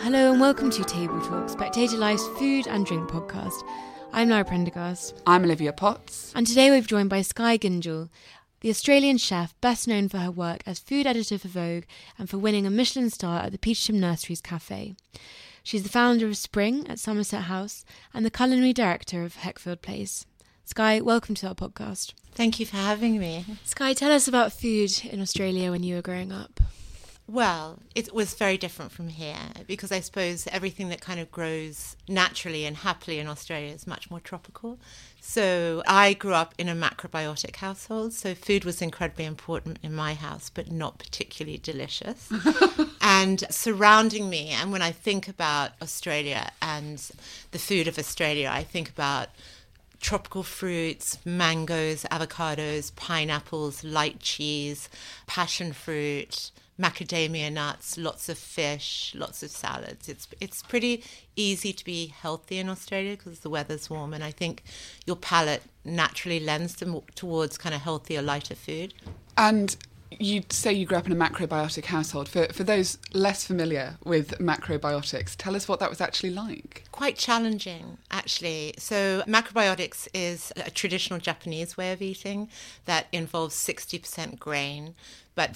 Hello and welcome to Table Talk, Spectator Life's food and drink podcast. I'm Lara Prendergast. I'm Olivia Potts. And today we're joined by Skye Gyngell, the Australian chef best known for her work as food editor for Vogue and for winning a Michelin star at the Peachtree Nurseries Cafe. She's the founder of Spring at Somerset House and the culinary director of Heckfield Place. Skye, welcome to our podcast. Thank you for having me. Skye, tell us about food in Australia when you were growing up. Well, it was very different from here because I suppose everything that kind of grows naturally and happily in Australia is much more tropical. So I grew up in a macrobiotic household, so food was incredibly important in my house, but not particularly delicious. And surrounding me, and when I think about Australia and the food of Australia, I think about tropical fruits, mangoes, avocados, pineapples, light cheese, passion fruit, macadamia nuts, lots of fish, lots of salads. It's pretty easy to be healthy in Australia because the weather's warm, and I think your palate naturally lends towards kind of healthier, lighter food. And you say you grew up in a macrobiotic household. For those less familiar with macrobiotics, tell us what that was actually like. Quite challenging, actually. So macrobiotics is a traditional Japanese way of eating that involves 60% grain, but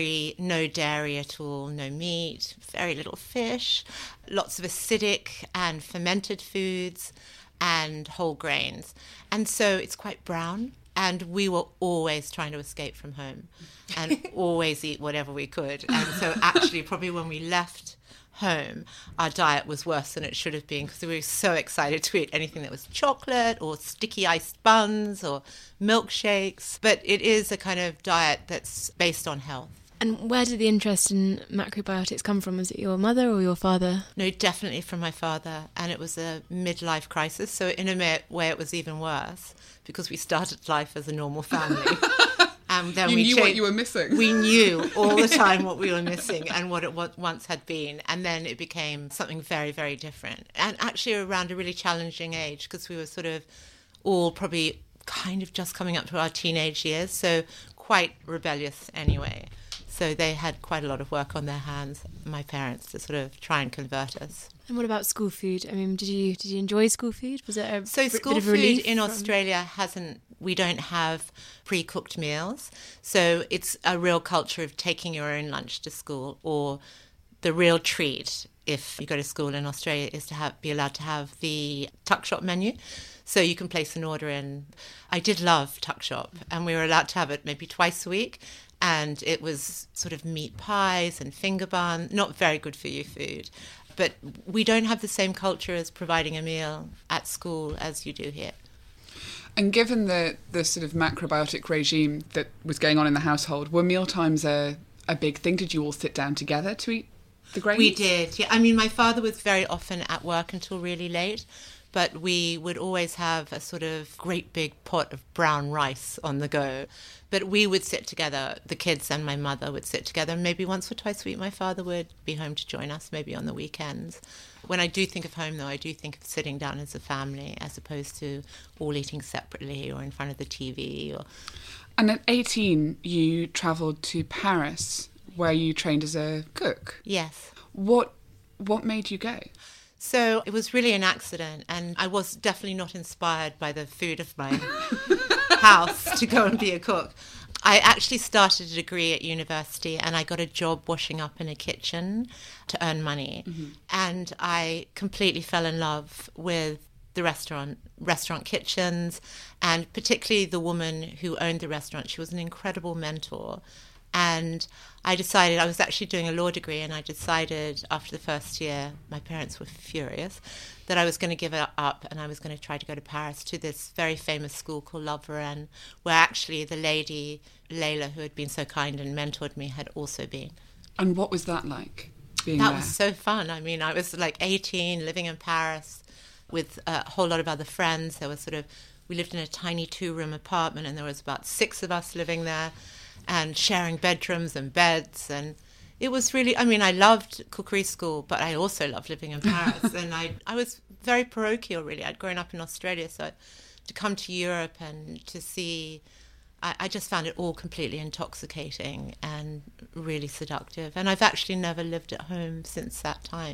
no dairy at all, no meat, very little fish, lots of acidic and fermented foods and whole grains. And so it's quite brown. And we were always trying to escape from home and always eat whatever we could. And so actually probably when we left home, our diet was worse than it should have been because we were so excited to eat anything that was chocolate or sticky iced buns or milkshakes. But it is a kind of diet that's based on health. And where did the interest in macrobiotics come from? Was it your mother or your father? No, definitely from my father. And it was a midlife crisis. So in a way it was even worse because we started life as a normal family. And then you knew what you were missing. We knew all the time what we were missing and what it once had been. And then it became something very, very different. And actually around a really challenging age because we were sort of all probably kind of just coming up to our teenage years. So quite rebellious anyway. So they had quite a lot of work on their hands, my parents, to sort of try and convert us. And what about school food? I mean, did you enjoy school food? Was it a school bit of food relief in Australia we don't have pre-cooked meals. So it's a real culture of taking your own lunch to school, or the real treat if you go to school in Australia is to be allowed to have the tuck shop menu. So you can place an order in. I did love tuck shop, and we were allowed to have it maybe twice a week. And it was sort of meat pies and finger bun, not very good for you food. But we don't have the same culture as providing a meal at school as you do here. And given the sort of macrobiotic regime that was going on in the household, were mealtimes a big thing? Did you all sit down together to eat the grains? We did, yeah. I mean, my father was very often at work until really late, but we would always have a sort of great big pot of brown rice on the go. But we would sit together, the kids and my mother would sit together, and maybe once or twice a week my father would be home to join us, maybe on the weekends. When I do think of home, though, I do think of sitting down as a family as opposed to all eating separately or in front of the TV. And at 18, you travelled to Paris, where you trained as a cook. Yes. What made you go? So it was really an accident, and I was definitely not inspired by the food of my house to go and be a cook. I actually started a degree at university and I got a job washing up in a kitchen to earn money. Mm-hmm. And I completely fell in love with the restaurant kitchens, and particularly the woman who owned the restaurant. She was an incredible mentor. And I decided, I was actually doing a law degree, and I decided after the first year, my parents were furious, that I was going to give it up and I was going to try to go to Paris to this very famous school called La Varenne, where actually the lady, Layla, who had been so kind and mentored me, had also been. And what was that like, being there? That was so fun. I mean, I was like 18, living in Paris with a whole lot of other friends. We lived in a tiny 2-room apartment, and there was about 6 of us living there and sharing bedrooms and beds. And it was really, I mean, I loved cookery school, but I also loved living in Paris. And I was very parochial, really. I'd grown up in Australia, so to come to Europe and to see, I just found it all completely intoxicating and really seductive. And I've actually never lived at home since that time.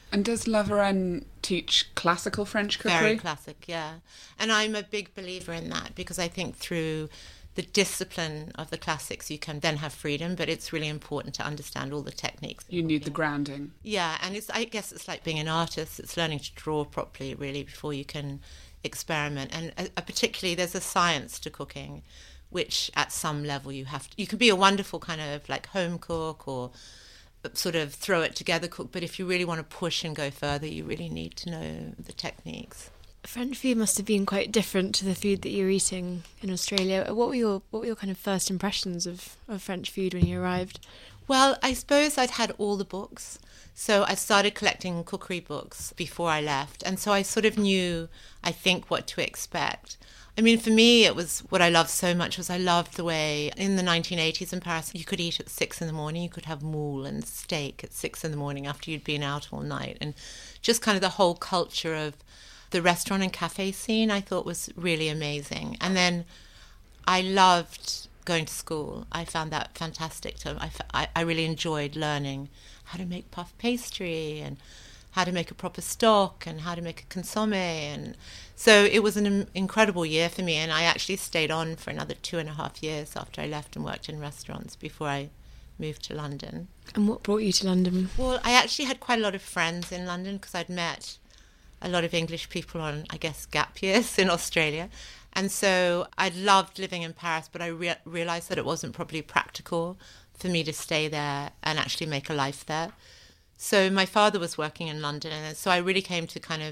And does La Varenne teach classical French cookery? Very classic, yeah. And I'm a big believer in that because I think through the discipline of the classics you can then have freedom, but it's really important to understand all the techniques. You need the grounding. Yeah, and I guess it's like being an artist. It's learning to draw properly, really, before you can experiment. And particularly there's a science to cooking, which at some level you can be a wonderful kind of like home cook or sort of throw it together cook, but if you really want to push and go further, you really need to know the techniques. French food must have been quite different to the food that you were eating in Australia. What were your kind of first impressions of French food when you arrived? Well, I suppose I'd had all the books. So I started collecting cookery books before I left. And so I sort of knew, I think, what to expect. I mean, for me, it was what I loved so much was I loved the way in the 1980s in Paris, you could eat at 6 in the morning. You could have moule and steak at 6 in the morning after you'd been out all night. And just kind of the whole culture of the restaurant and cafe scene I thought was really amazing. And then I loved going to school. I found that fantastic. I really enjoyed learning how to make puff pastry and how to make a proper stock and how to make a consomme. And so it was an incredible year for me. And I actually stayed on for another 2.5 years after I left and worked in restaurants before I moved to London. And what brought you to London? Well, I actually had quite a lot of friends in London because I'd met a lot of English people on, I guess, gap years in Australia. And so I loved living in Paris, but I realized that it wasn't probably practical for me to stay there and actually make a life there. So my father was working in London, and so I really came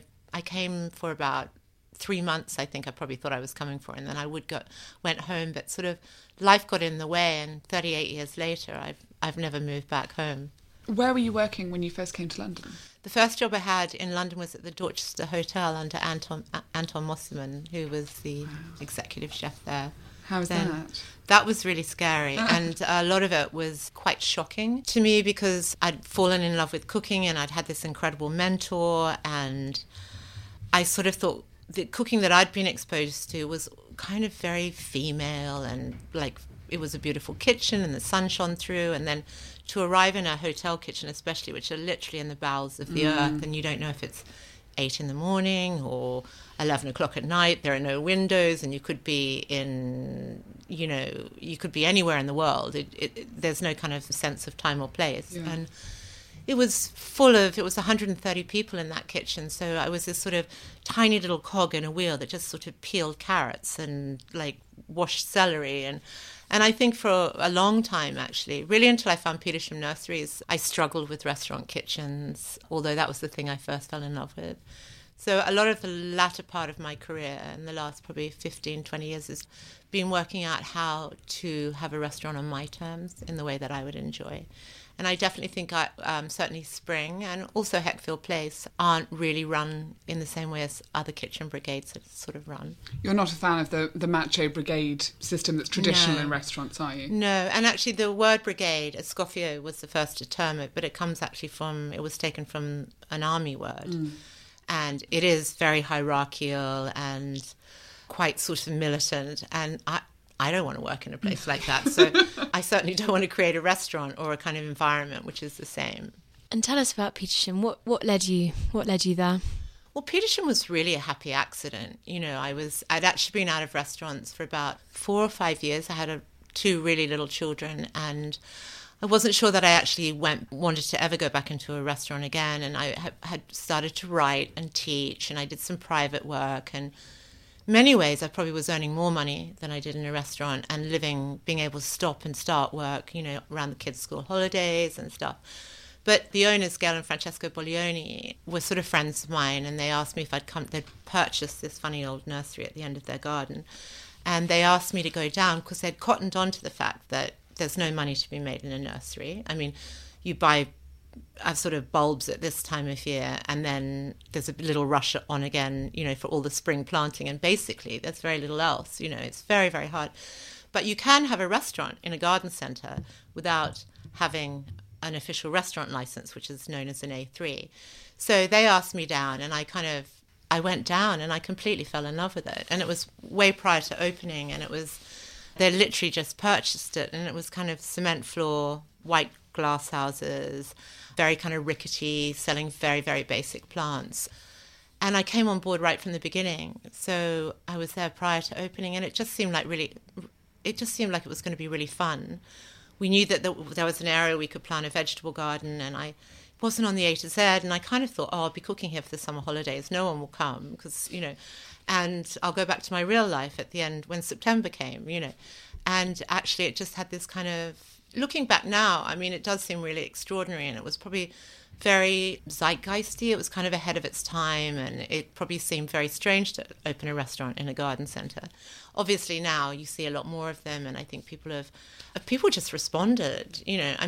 for about 3 months, I think I probably thought I was coming for, and then I went home, but sort of life got in the way, and 38 years later, I've never moved back home. Where were you working when you first came to London? The first job I had in London was at the Dorchester Hotel under Anton Mosselman, who was the executive chef there. How was that? That was really scary, and a lot of it was quite shocking to me because I'd fallen in love with cooking and I'd had this incredible mentor, and I sort of thought the cooking that I'd been exposed to was kind of very female, and like it was a beautiful kitchen and the sun shone through, and then to arrive in a hotel kitchen especially, which are literally in the bowels of the earth, and you don't know if it's 8 in the morning or 11 o'clock at night. There are no windows, and you could be you could be anywhere in the world. There's no kind of sense of time or place. Yeah. And it was it was 130 people in that kitchen. So I was this sort of tiny little cog in a wheel that just sort of peeled carrots and like washed celery. And I think for a long time, actually, really until I found Petersham Nurseries, I struggled with restaurant kitchens, although that was the thing I first fell in love with. So a lot of the latter part of my career in the last probably 15, 20 years has been working out how to have a restaurant on my terms in the way that I would enjoy. And I definitely think certainly Spring and also Heckfield Place aren't really run in the same way as other kitchen brigades are sort of run. You're not a fan of the macho brigade system that's traditional in restaurants, are you? No, and actually the word brigade, Escoffier was the first to term it, but it was taken from an army word. And it is very hierarchical and quite sort of militant, and I don't want to work in a place like that. So I certainly don't want to create a restaurant or a kind of environment which is the same. And tell us about Petersham. What led you there? Well, Petersham was really a happy accident. You know, I'd actually been out of restaurants for about 4 or 5 years. I had 2 really little children, and I wasn't sure that I actually wanted to ever go back into a restaurant again. And I had started to write and teach, and I did some private work, and many ways I probably was earning more money than I did in a restaurant and being able to stop and start work, around the kids' school holidays and stuff. But the owners, Gail and Francesco Boglioni, were sort of friends of mine, and they asked me if I'd come. They'd purchased this funny old nursery at the end of their garden, and they asked me to go down because they'd cottoned on to the fact that there's no money to be made in a nursery. I mean, you buy sort of bulbs at this time of year, and then there's a little rush on again, for all the spring planting, and basically there's very little else. It's very, very hard. But you can have a restaurant in a garden centre without having an official restaurant license, which is known as an A3. So they asked me down, and I went down, and I completely fell in love with it. And it was way prior to opening, and they literally just purchased it, and it was kind of cement floor, white glass houses, very kind of rickety, selling very, very basic plants. And I came on board right from the beginning. So I was there prior to opening, and it just seemed like it was going to be really fun. We knew that there was an area we could plant a vegetable garden, and I wasn't on the A to Z, and I kind of thought, I'll be cooking here for the summer holidays. No one will come because, and I'll go back to my real life at the end when September came, And actually it just had this kind of, looking back now, I mean, it does seem really extraordinary, and it was probably very zeitgeisty. It was kind of ahead of its time, and it probably seemed very strange to open a restaurant in a garden centre. Obviously now you see a lot more of them, and I think people just responded.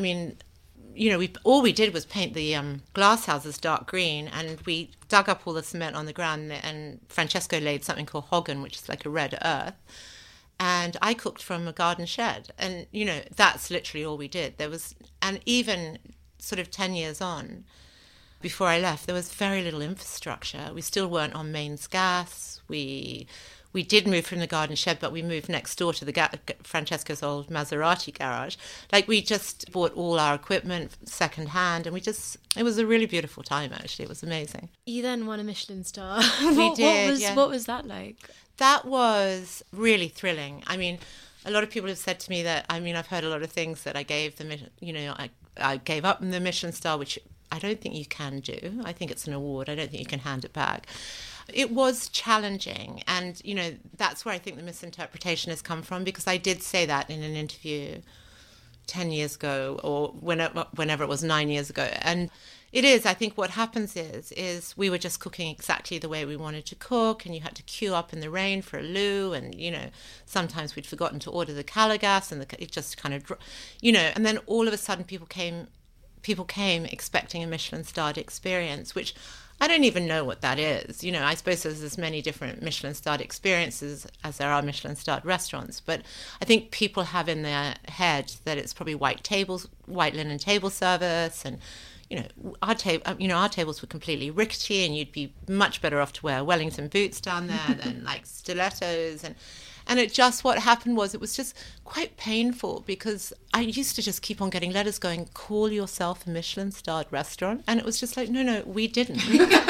All we did was paint the glass houses dark green, and we dug up all the cement on the ground, and Francesco laid something called hogan, which is like a red earth. And I cooked from a garden shed, and that's literally all we did. And even sort of 10 years on, before I left, there was very little infrastructure. We still weren't on mains gas. We did move from the garden shed, but we moved next door to Francesco's old Maserati garage. Like, we just bought all our equipment second hand, and it was a really beautiful time, actually. It was amazing. You then won a Michelin star. We did, yeah. What was that like? That was really thrilling. I mean, a lot of people have said to me that, I've heard a lot of things that I gave them, I gave up the Michelin star, which I don't think you can do. I think it's an award. I don't think you can hand it back. It was challenging, and that's where I think the misinterpretation has come from, because I did say that in an interview 10 years ago, or whenever it was, 9 years ago. And it is, I think what happens is we were just cooking exactly the way we wanted to cook, and you had to queue up in the rain for a loo, and sometimes we'd forgotten to order the calagas, and it just kind of and then all of a sudden people came expecting a Michelin-starred experience, which I don't even know what that is. I suppose there's as many different Michelin-starred experiences as there are Michelin-starred restaurants. But I think people have in their head that it's probably white linen table service, and our tables were completely rickety, and you'd be much better off to wear Wellington boots down there than like stilettos. And it just, what happened was, it was just quite painful, because I used to just keep on getting letters going, call yourself a Michelin-starred restaurant. And it was just like, no, we didn't.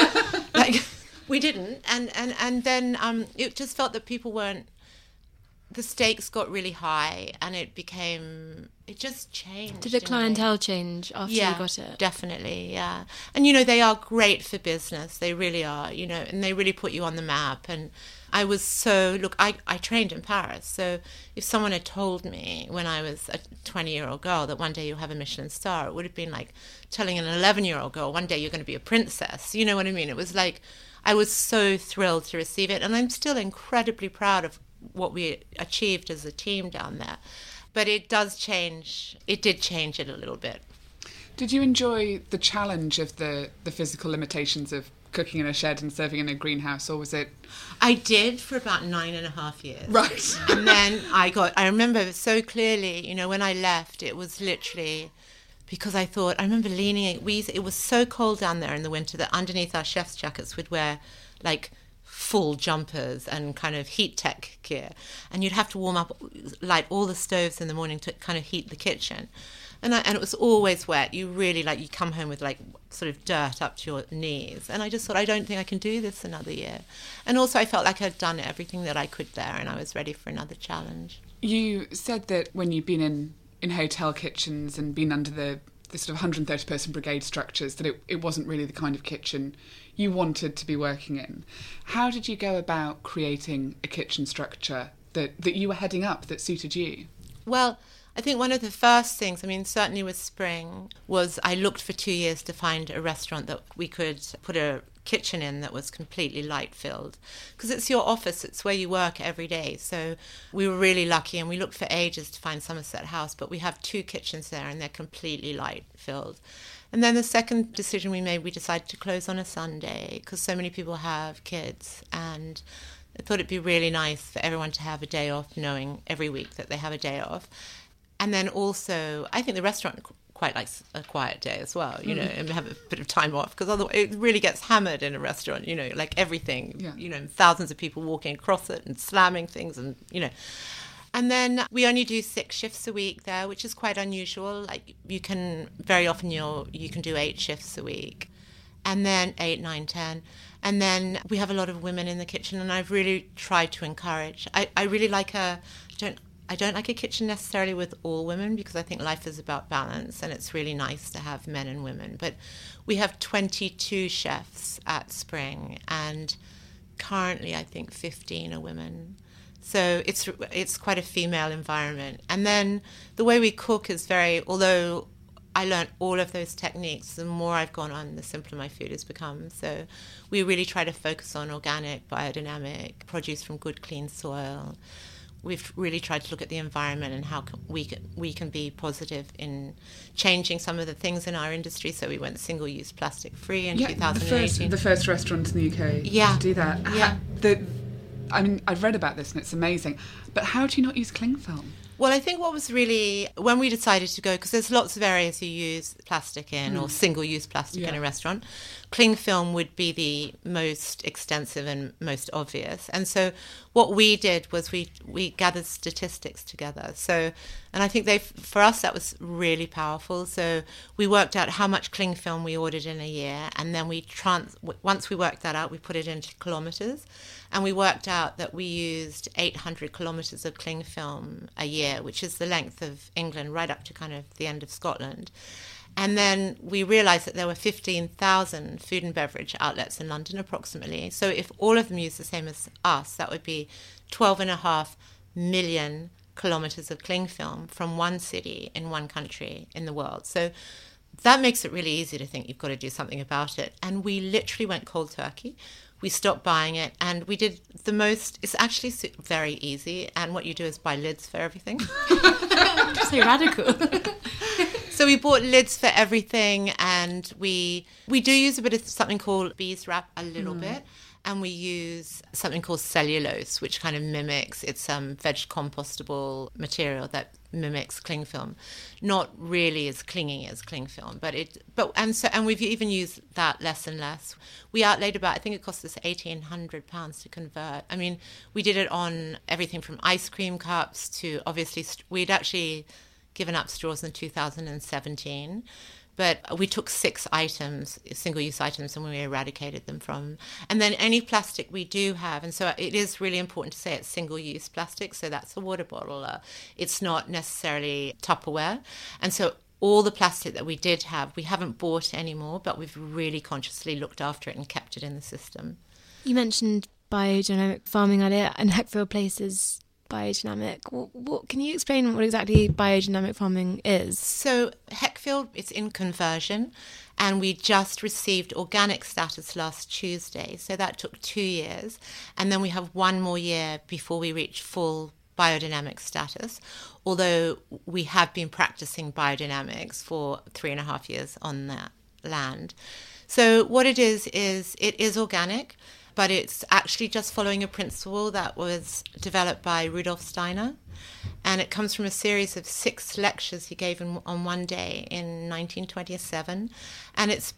We didn't. And then it just felt that people weren't, the stakes got really high, and it just changed. Did the clientele change after you got it? Definitely, yeah. And, they are great for business. They really are, and they really put you on the map. And I was I trained in Paris. So if someone had told me when I was a 20-year-old girl that one day you'll have a Michelin star, it would have been like telling an 11-year-old girl one day you're going to be a princess. You know what I mean? It was like, I was so thrilled to receive it. And I'm still incredibly proud of what we achieved as a team down there. But it did change it a little bit. Did you enjoy the challenge of the physical limitations of cooking in a shed and serving in a greenhouse, or was it? I did for about 9.5 years. Right. And then I remember so clearly, when I left, it was literally because I remember leaning, it was so cold down there in the winter that underneath our chef's jackets we'd wear like full jumpers and kind of heat tech gear, and you'd have to light all the stoves in the morning to kind of heat the kitchen, and it was always wet. You really you come home with like sort of dirt up to your knees, and I just thought, I don't think I can do this another year. And also I felt like I'd done everything that I could there, and I was ready for another challenge. You said that when you've been in hotel kitchens and been under the sort of 130 person brigade structures, that it wasn't really the kind of kitchen you wanted to be working in. How did you go about creating a kitchen structure that you were heading up that suited you? Well, I think one of the first things, certainly with Spring, was I looked for 2 years to find a restaurant that we could put a kitchen in that was completely light filled, because it's your office, it's where you work every day. So we were really lucky, and we looked for ages to find Somerset House, but we have 2 kitchens there and they're completely light filled. And then the second decision we made, we decided to close on a Sunday, because so many people have kids, and I thought it'd be really nice for everyone to have a day off, knowing every week that they have a day off. And then also, I think the restaurant quite likes a quiet day as well, and have a bit of time off, because otherwise it really gets hammered in a restaurant, like everything, thousands of people walking across it and slamming things, and And then we only do 6 shifts a week there, which is quite unusual. Like you can, very often you can do 8 shifts a week. And then 8, 9, 10. And then we have a lot of women in the kitchen, and I've really tried to encourage. I really like I don't like a kitchen necessarily with all women, because I think life is about balance, and it's really nice to have men and women. But we have 22 chefs at Spring, and currently I think 15 are women. So it's quite a female environment. And then the way we cook is although I learned all of those techniques, the more I've gone on, the simpler my food has become. So we really try to focus on organic, biodynamic, produce from good, clean soil. We've really tried to look at the environment and how we can be positive in changing some of the things in our industry. So we went single-use plastic free in 2018. The first restaurant in the UK to do that. Yeah. I mean, I've read about this and it's amazing. But how do you not use cling film? Well, I think what was really, when we decided to go, because there's lots of areas you use plastic in or single-use plastic in a restaurant, cling film would be the most extensive and most obvious. And so what we did was we gathered statistics together. So, and I think for us that was really powerful. So we worked out how much cling film we ordered in a year, and then once we worked that out, we put it into kilometres. And we worked out that we used 800 kilometres of cling film a year, which is the length of England right up to kind of the end of Scotland. And then we realised that there were 15,000 food and beverage outlets in London approximately. So if all of them used the same as us, that would be 12.5 million kilometres of cling film from one city in one country in the world. So that makes it really easy to think you've got to do something about it. And we literally went cold turkey. We stopped buying it, and we did it's actually very easy, and what you do is buy lids for everything. So radical. So we bought lids for everything, and we do use a bit of something called beeswax a little bit, and we use something called cellulose, which kind of mimics, it's veg compostable material that mimics cling film. Not really as clingy as cling film, and we've even used that less and less. We outlaid about, I think it cost us £1,800 to convert. I mean, we did it on everything from ice cream cups to, obviously, we'd actually given up straws in 2017. But we took 6 items, single-use items, and we eradicated them from. And then any plastic we do have, and so it is really important to say it's single-use plastic, so that's a water bottle. It's not necessarily Tupperware. And so all the plastic that we did have, we haven't bought anymore, but we've really consciously looked after it and kept it in the system. You mentioned biodynamic farming earlier, and Heckfield Place is biodynamic. What can you explain what exactly biodynamic farming is? So Heckfield, it's in conversion, and we just received organic status last Tuesday. So that took 2 years, and then we have 1 more year before we reach full biodynamic status, although we have been practicing biodynamics for 3.5 years on that land. So what it is it is organic, but it's actually just following a principle that was developed by Rudolf Steiner. And it comes from a series of 6 lectures he gave on one day in 1927. And it's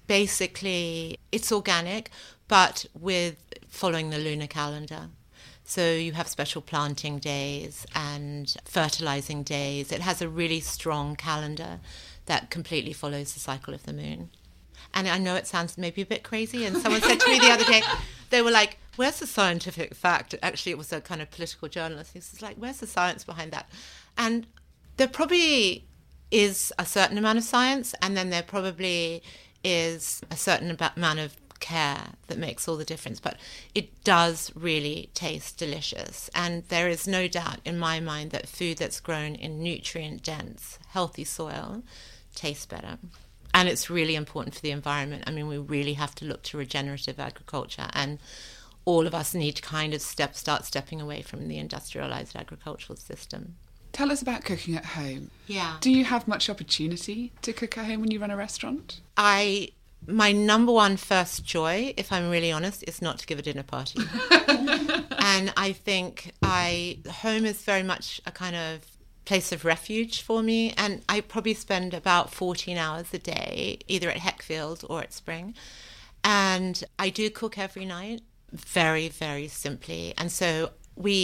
organic, but with following the lunar calendar. So you have special planting days and fertilizing days. It has a really strong calendar that completely follows the cycle of the moon. And I know it sounds maybe a bit crazy. And someone said to me the other day, they were like, where's the scientific fact? Actually, it was a kind of political journalist. He was like, where's the science behind that? And there probably is a certain amount of science, and then there probably is a certain amount of care that makes all the difference. But it does really taste delicious. And there is no doubt in my mind that food that's grown in nutrient-dense, healthy soil tastes better. And it's really important for the environment. I mean, we really have to look to regenerative agriculture, and all of us need to kind of start stepping away from the industrialized agricultural system. Tell us about cooking at home. Yeah. Do you have much opportunity to cook at home when you run a restaurant? My number one first joy, if I'm really honest, is not to give a dinner party. And I think home is very much a kind of place of refuge for me, and I probably spend about 14 hours a day either at Heckfield or at Spring. And I do cook every night very, very simply, and so we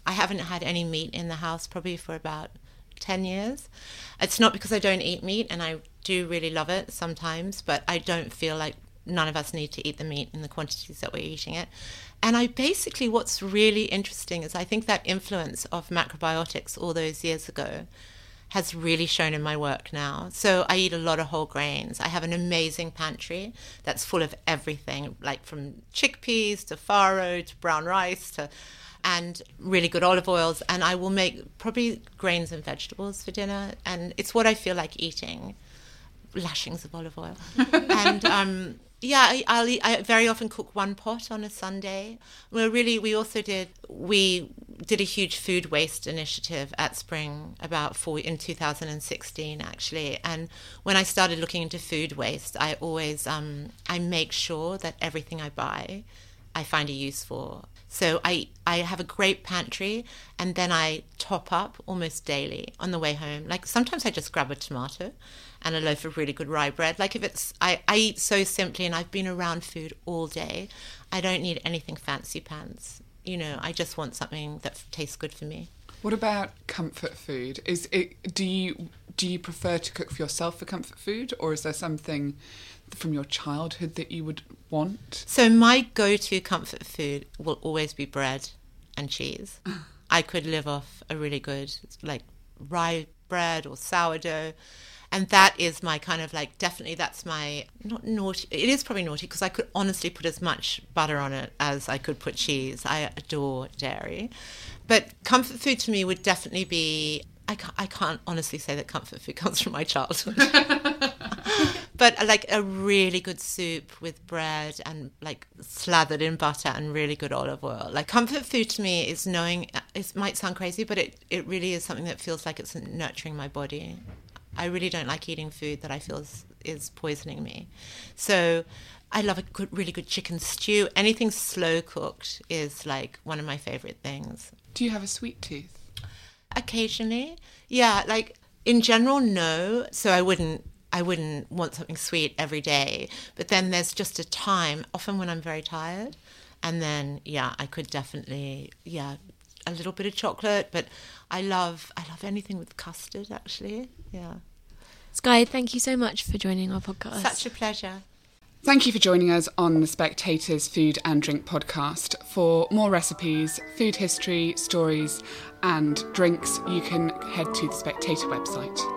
I haven't had any meat in the house probably for about 10 years. It's not because I don't eat meat, and I do really love it sometimes, but I don't feel like none of us need to eat the meat in the quantities that we're eating it. And I basically, what's really interesting is I think that influence of macrobiotics all those years ago has really shown in my work now. So I eat a lot of whole grains. I have an amazing pantry that's full of everything, like from chickpeas to farro to brown rice and really good olive oils. And I will make probably grains and vegetables for dinner. And it's what I feel like eating, lashings of olive oil. And I very often cook one pot on a Sunday. We did a huge food waste initiative at Spring in 2016 actually. And when I started looking into food waste, I always I make sure that everything I buy I find a use for. So I have a great pantry, and then I top up almost daily on the way home. Like sometimes I just grab a tomato and a loaf of really good rye bread. Like if it's, I eat so simply, and I've been around food all day. I don't need anything fancy pants. I just want something that tastes good for me. What about comfort food? Do you prefer to cook for yourself for comfort food, or is there something from your childhood that you would want? So my go-to comfort food will always be bread and cheese. I could live off a really good like rye bread or sourdough. And that is my kind of like, definitely that's my, not naughty, it is probably naughty because I could honestly put as much butter on it as I could put cheese. I adore dairy. But comfort food to me would definitely be, I can't honestly say that comfort food comes from my childhood. But like a really good soup with bread and like slathered in butter and really good olive oil. Like comfort food to me is knowing, it might sound crazy, but it really is something that feels like it's nurturing my body. I really don't like eating food that I feel is poisoning me. So I love a really good chicken stew. Anything slow cooked is like one of my favorite things. Do you have a sweet tooth? Occasionally. Yeah, like in general, no. So I wouldn't want something sweet every day. But then there's just a time, often when I'm very tired. And then, I could definitely, a little bit of chocolate. But I love anything with custard, actually. Yeah. Skye, thank you so much for joining our podcast. Such a pleasure. Thank you for joining us on The Spectator's Food and Drink podcast. For more recipes, food history, stories and drinks, you can head to the Spectator website.